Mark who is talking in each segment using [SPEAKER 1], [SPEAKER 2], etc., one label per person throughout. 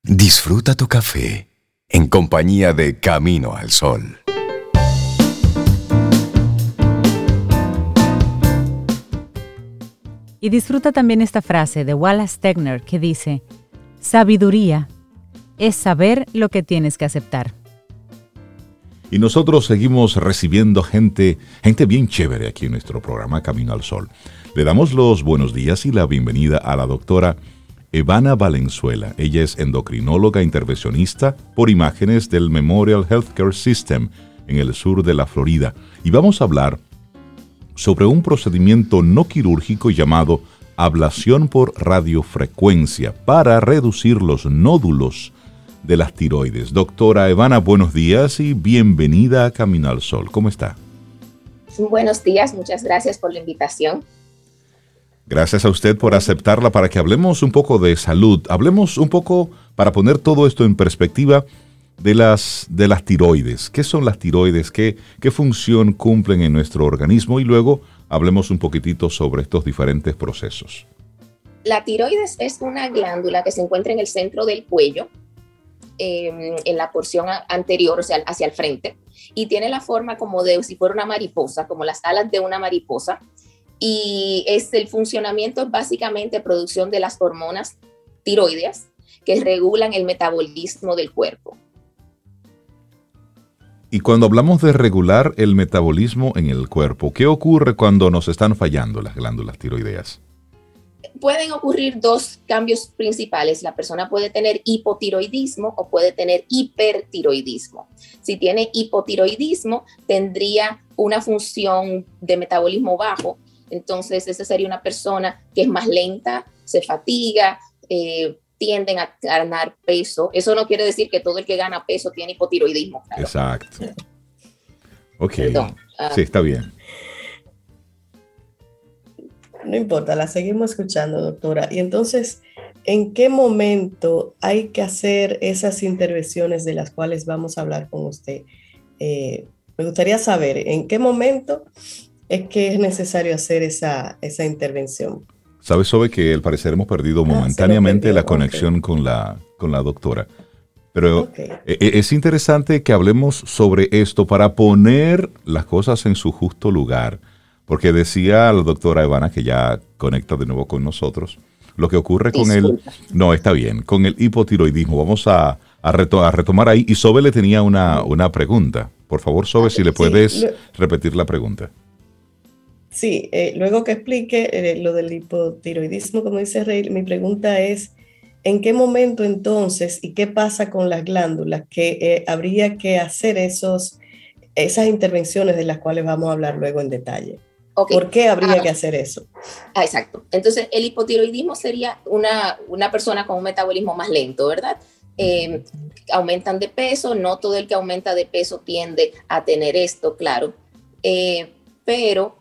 [SPEAKER 1] Disfruta tu café en compañía de Camino al Sol.
[SPEAKER 2] Y disfruta también esta frase de Wallace Stegner que dice: sabiduría es saber lo que tienes que aceptar.
[SPEAKER 3] Y nosotros seguimos recibiendo gente bien chévere aquí en nuestro programa Camino al Sol. Le damos los buenos días y la bienvenida a la doctora Evana Valenzuela. Ella es endocrinóloga intervencionista por imágenes del Memorial Healthcare System en el sur de la Florida. Y vamos a hablar sobre un procedimiento no quirúrgico llamado ablación por radiofrecuencia para reducir los nódulos de las tiroides. Doctora Evana, buenos días y bienvenida a Camino al Sol. ¿Cómo está?
[SPEAKER 4] Buenos días, muchas gracias por la invitación.
[SPEAKER 3] Gracias a usted por aceptarla para que hablemos un poco de salud. Hablemos un poco, para poner todo esto en perspectiva, de las tiroides. ¿Qué son las tiroides? ¿Qué función cumplen en nuestro organismo? Y luego hablemos un poquitito sobre estos diferentes procesos.
[SPEAKER 4] La tiroides es una glándula que se encuentra en el centro del cuello, en la porción anterior, o sea, hacia el frente, y tiene la forma como de si fuera una mariposa, como las alas de una mariposa, y el funcionamiento es básicamente producción de las hormonas tiroideas que regulan el metabolismo del cuerpo.
[SPEAKER 3] Y cuando hablamos de regular el metabolismo en el cuerpo, ¿qué ocurre cuando nos están fallando las glándulas tiroideas?
[SPEAKER 4] Pueden ocurrir dos cambios principales. La persona puede tener hipotiroidismo o puede tener hipertiroidismo. Si tiene hipotiroidismo, tendría una función de metabolismo bajo. Entonces, esa sería una persona que es más lenta, se fatiga, tienden a ganar peso. Eso no quiere decir que todo el que gana peso tiene hipotiroidismo. Claro.
[SPEAKER 3] Exacto. Ok. Perdón. Sí, está bien.
[SPEAKER 5] No importa, la seguimos escuchando, doctora. Y entonces, ¿en qué momento hay que hacer esas intervenciones de las cuales vamos a hablar con usted? Me gustaría saber, ¿en qué momento es que es necesario hacer esa intervención?
[SPEAKER 3] ¿Sabes, Sobe, que al parecer hemos perdido momentáneamente la conexión con la doctora? Pero es interesante que hablemos sobre esto para poner las cosas en su justo lugar. Porque decía la doctora Evana, que ya conecta de nuevo con nosotros, lo que ocurre con con el hipotiroidismo. Vamos a retomar ahí. Y Sobe le tenía una pregunta. Por favor, Sobe, si le puedes repetir la pregunta.
[SPEAKER 5] Sí, luego que explique lo del hipotiroidismo, como dice Rey, mi pregunta es, ¿en qué momento entonces y qué pasa con las glándulas que habría que hacer esas intervenciones de las cuales vamos a hablar luego en detalle? Okay. ¿Por qué habría que hacer eso?
[SPEAKER 4] Exacto. Entonces, el hipotiroidismo sería una persona con un metabolismo más lento, ¿verdad? Aumentan de peso, no todo el que aumenta de peso tiende a tener esto, claro. Pero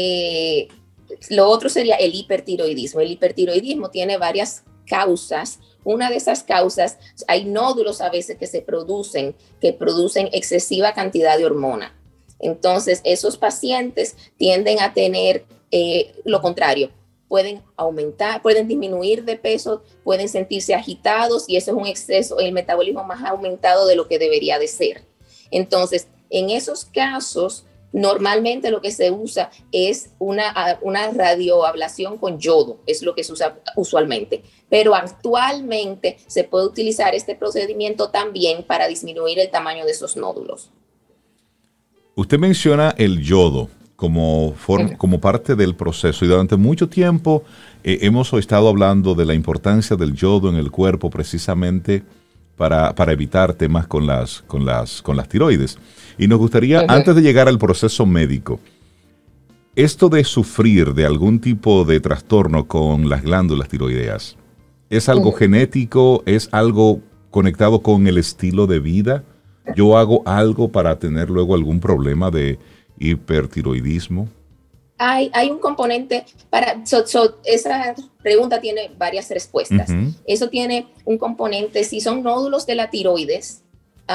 [SPEAKER 4] lo otro sería el hipertiroidismo. El hipertiroidismo tiene varias causas. Una de esas causas, hay nódulos a veces que producen excesiva cantidad de hormona. Entonces, esos pacientes tienden a tener lo contrario. Pueden aumentar, pueden disminuir de peso, pueden sentirse agitados y eso es un exceso, el metabolismo más aumentado de lo que debería de ser. Entonces, en esos casos, normalmente lo que se usa es una radioablación con yodo, es lo que se usa usualmente. Pero actualmente se puede utilizar este procedimiento también para disminuir el tamaño de esos nódulos.
[SPEAKER 3] Usted menciona el yodo como parte del proceso y durante mucho tiempo hemos estado hablando de la importancia del yodo en el cuerpo precisamente para evitar temas con las tiroides. Y nos gustaría, antes de llegar al proceso médico, esto de sufrir de algún tipo de trastorno con las glándulas tiroideas, ¿es algo genético? ¿Es algo conectado con el estilo de vida? ¿Yo hago algo para tener luego algún problema de hipertiroidismo?
[SPEAKER 4] Hay un componente esa pregunta tiene varias respuestas. Eso tiene un componente, si son nódulos de la tiroides,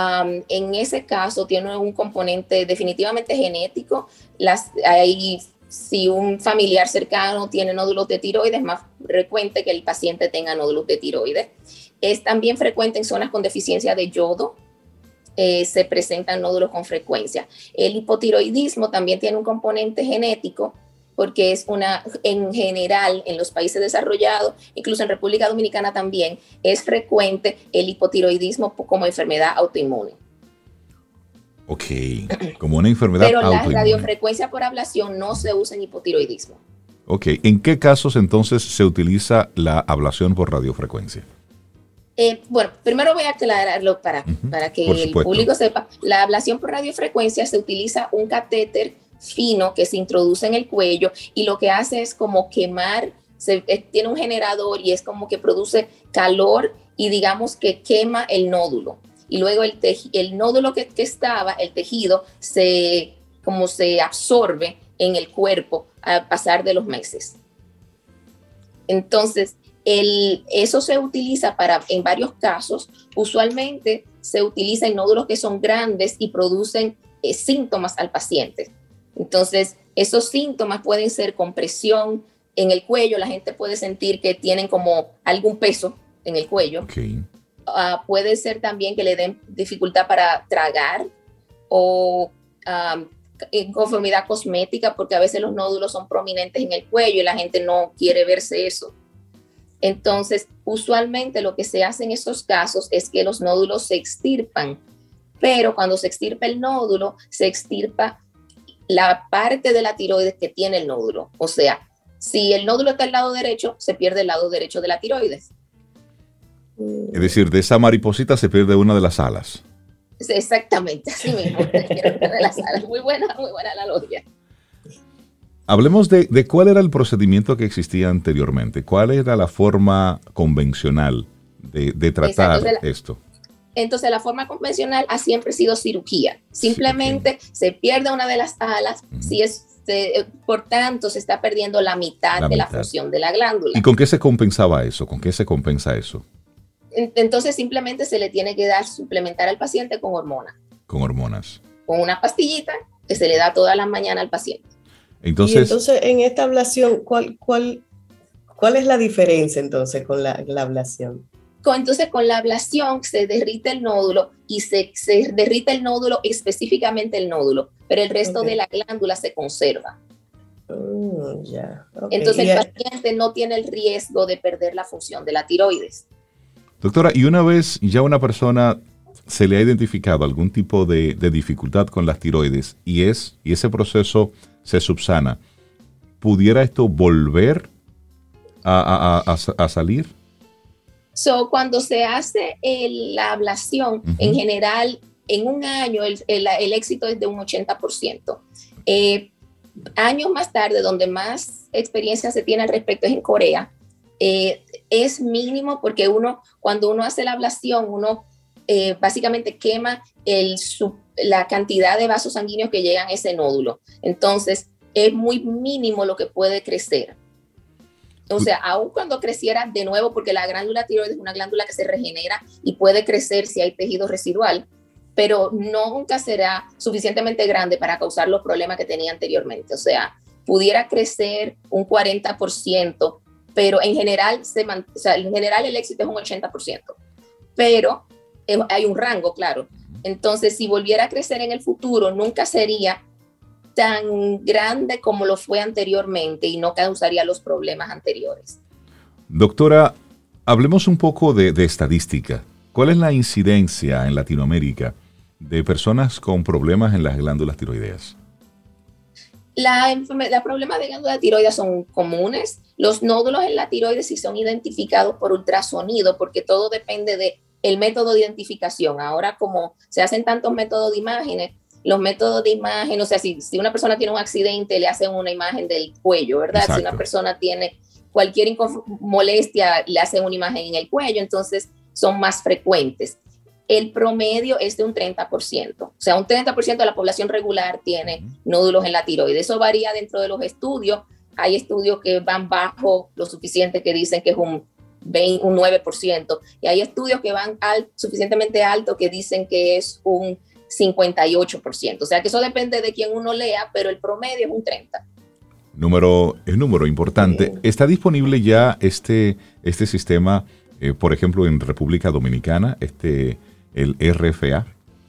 [SPEAKER 4] en ese caso tiene un componente definitivamente genético. Hay si un familiar cercano tiene nódulos de tiroides, es más frecuente que el paciente tenga nódulos de tiroides. Es también frecuente en zonas con deficiencia de yodo, se presentan nódulos con frecuencia. El hipotiroidismo también tiene un componente genético, porque en general, en los países desarrollados, incluso en República Dominicana también, es frecuente el hipotiroidismo como enfermedad autoinmune.
[SPEAKER 3] Ok, como una enfermedad autoinmune.
[SPEAKER 4] Pero la radiofrecuencia por ablación no se usa en hipotiroidismo.
[SPEAKER 3] Ok, ¿en qué casos entonces se utiliza la ablación por radiofrecuencia?
[SPEAKER 4] Bueno, primero voy a aclararlo para que el público sepa. La ablación por radiofrecuencia se utiliza un catéter fino que se introduce en el cuello y lo que hace es como quemar, tiene un generador y es como que produce calor y digamos que quema el nódulo. Y luego el nódulo que estaba, el tejido, se absorbe en el cuerpo al pasar de los meses. Entonces, eso se utiliza en varios casos. Usualmente se utiliza en nódulos que son grandes y producen síntomas al paciente. Entonces, esos síntomas pueden ser compresión en el cuello. La gente puede sentir que tienen como algún peso en el cuello.
[SPEAKER 3] Okay.
[SPEAKER 4] Puede ser también que le den dificultad para tragar o inconformidad cosmética, porque a veces los nódulos son prominentes en el cuello y la gente no quiere verse eso. Entonces, usualmente lo que se hace en estos casos es que los nódulos se extirpan, pero cuando se extirpa el nódulo, se extirpa la parte de la tiroides que tiene el nódulo. O sea, si el nódulo está al lado derecho, se pierde el lado derecho de la tiroides.
[SPEAKER 3] Es decir, de esa mariposita se pierde una de las alas.
[SPEAKER 4] Exactamente, así mismo. De las alas. Muy buena analogía.
[SPEAKER 3] Hablemos de cuál era el procedimiento que existía anteriormente. ¿Cuál era la forma convencional de tratar esto?
[SPEAKER 4] Entonces, la forma convencional ha siempre sido cirugía. Simplemente se pierde una de las alas, por tanto, se está perdiendo la mitad de la función de la glándula.
[SPEAKER 3] ¿Y con qué se compensaba eso? ¿Con qué se compensa eso?
[SPEAKER 4] Entonces, simplemente se le tiene que suplementar al paciente con hormonas.
[SPEAKER 3] Con hormonas.
[SPEAKER 4] Con una pastillita que se le da todas las mañanas al paciente.
[SPEAKER 3] Entonces,
[SPEAKER 5] en esta ablación, ¿cuál es la diferencia entonces con la ablación?
[SPEAKER 4] Entonces, con la ablación se derrite el nódulo y se derrite el nódulo, específicamente el nódulo, pero el resto de la glándula se conserva. Entonces, el paciente no tiene el riesgo de perder la función de la tiroides.
[SPEAKER 3] Doctora, y una vez ya una persona se le ha identificado algún tipo de dificultad con las tiroides y ese proceso se subsana, ¿pudiera esto volver a salir?
[SPEAKER 4] Cuando se hace la ablación, en general, en un año el éxito es de un 80%. Años más tarde, donde más experiencia se tiene al respecto es en Corea, es mínimo porque cuando uno hace la ablación, uno básicamente quema la cantidad de vasos sanguíneos que llegan a ese nódulo. Entonces, es muy mínimo lo que puede crecer. O sea, aun cuando creciera de nuevo, porque la glándula tiroides es una glándula que se regenera y puede crecer si hay tejido residual, pero nunca será suficientemente grande para causar los problemas que tenía anteriormente. O sea, pudiera crecer un 40%, pero en general, el éxito es un 80%. Pero hay un rango, claro. Entonces, si volviera a crecer en el futuro, nunca sería tan grande como lo fue anteriormente y no causaría los problemas anteriores.
[SPEAKER 3] Doctora, hablemos un poco de estadística. ¿Cuál es la incidencia en Latinoamérica de personas con problemas en las glándulas tiroideas?
[SPEAKER 4] Los problemas de glándula tiroides son comunes. Los nódulos en la tiroides sí son identificados por ultrasonido, porque todo depende del método de identificación. Ahora, como se hacen tantos métodos de imágenes, los métodos de imagen, o sea, si una persona tiene un accidente, le hacen una imagen del cuello, ¿verdad? Exacto. Si una persona tiene cualquier molestia, le hacen una imagen en el cuello, entonces son más frecuentes. El promedio es de un 30%, o sea, un 30% de la población regular tiene nódulos en la tiroides. Eso varía dentro de los estudios. Hay estudios que van bajo lo suficiente, que dicen que es un 9%, y hay estudios que van suficientemente alto, que dicen que es un 58%. O sea, que eso depende de quién uno lea, pero el promedio es un 30%.
[SPEAKER 3] Es número importante.
[SPEAKER 5] Sí.
[SPEAKER 3] ¿Está disponible ya este sistema, por ejemplo, en República Dominicana, el RFA?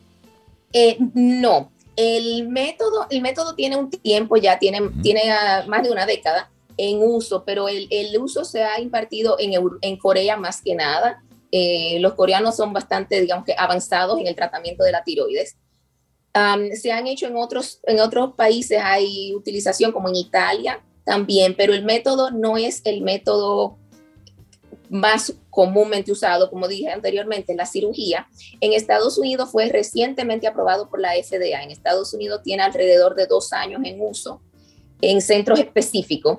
[SPEAKER 4] No, el método tiene un tiempo ya, tiene más de una década en uso, pero el uso se ha impartido en Corea más que nada. Los coreanos son bastante, digamos que, avanzados en el tratamiento de la tiroides. Se han hecho en otros países, hay utilización como en Italia también, pero el método no es el método más comúnmente usado, como dije anteriormente, la cirugía. En Estados Unidos fue recientemente aprobado por la FDA. En Estados Unidos tiene alrededor de 2 años en uso en centros específicos,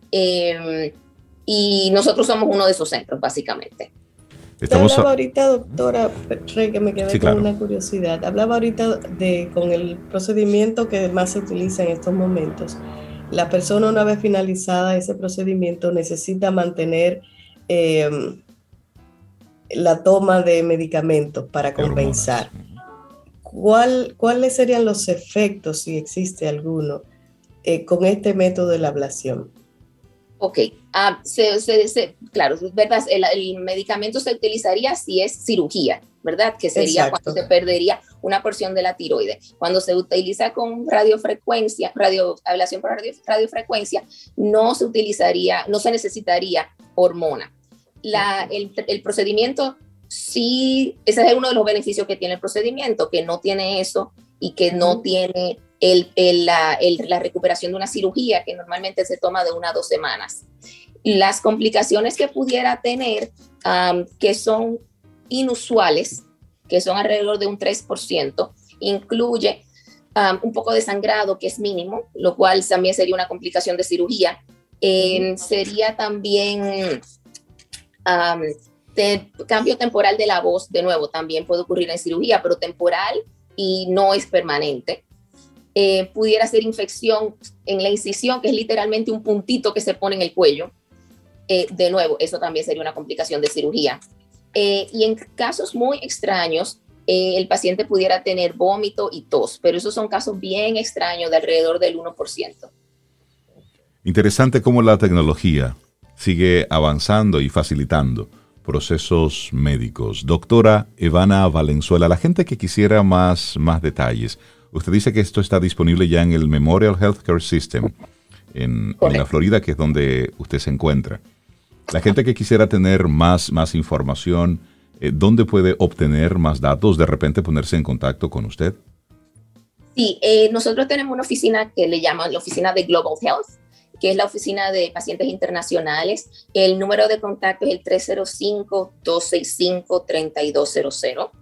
[SPEAKER 4] y nosotros somos uno de esos centros, básicamente.
[SPEAKER 5] Hablaba ahorita, doctora Rey, que me quedé
[SPEAKER 3] claro,
[SPEAKER 5] con una curiosidad. Hablaba ahorita con el procedimiento que más se utiliza en estos momentos. La persona, una vez finalizada ese procedimiento, necesita mantener la toma de medicamentos para compensar. ¿Cuáles serían los efectos, si existe alguno, con este método de la ablación?
[SPEAKER 4] Ok, claro, es verdad, el medicamento se utilizaría si es cirugía, ¿verdad? Que sería
[SPEAKER 5] Exacto.
[SPEAKER 4] cuando se perdería una porción de la tiroides. Cuando se utiliza con ablación por radiofrecuencia, no se necesitaría hormona. El procedimiento, sí, ese es uno de los beneficios que tiene el procedimiento, que no tiene eso y que no tiene la recuperación de una cirugía, que normalmente se toma de 1 a 2 semanas. Las complicaciones que pudiera tener, que son inusuales, que son alrededor de un 3%, incluye un poco de sangrado, que es mínimo, lo cual también sería una complicación de cirugía. Sería también cambio temporal de la voz, de nuevo, también puede ocurrir en cirugía, pero temporal y no es permanente. Pudiera ser infección en la incisión, que es literalmente un puntito que se pone en el cuello. De nuevo, eso también sería una complicación de cirugía. Y en casos muy extraños, el paciente pudiera tener vómito y tos, pero esos son casos bien extraños, de alrededor del 1%.
[SPEAKER 3] Interesante cómo la tecnología sigue avanzando y facilitando procesos médicos. Doctora Evana Valenzuela, la gente que quisiera más detalles, usted dice que esto está disponible ya en el Memorial Healthcare System en la Florida, que es donde usted se encuentra. La gente que quisiera tener más información, ¿dónde puede obtener más datos? De repente ponerse en contacto con usted.
[SPEAKER 4] Sí, nosotros tenemos una oficina que le llaman la oficina de Global Health, que es la oficina de pacientes internacionales. El número de contacto es el 305-265-3200.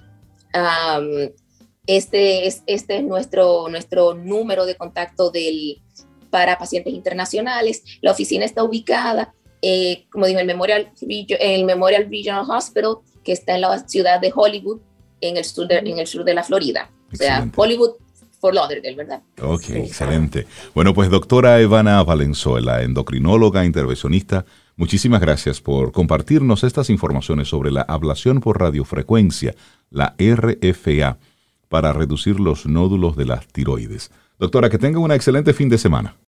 [SPEAKER 4] Este es nuestro número de contacto para pacientes internacionales. La oficina está ubicada, como digo, en el Memorial Regional Hospital, que está en la ciudad de Hollywood, en el sur de la Florida.
[SPEAKER 3] Excelente.
[SPEAKER 4] O sea, Hollywood, Fort Lauderdale, ¿verdad?
[SPEAKER 3] Ok, excelente. Bueno, pues doctora Evana Valenzuela, endocrinóloga, intervencionista, muchísimas gracias por compartirnos estas informaciones sobre la ablación por radiofrecuencia, la RFA, para reducir los nódulos de las tiroides. Doctora, que tenga un excelente fin de semana.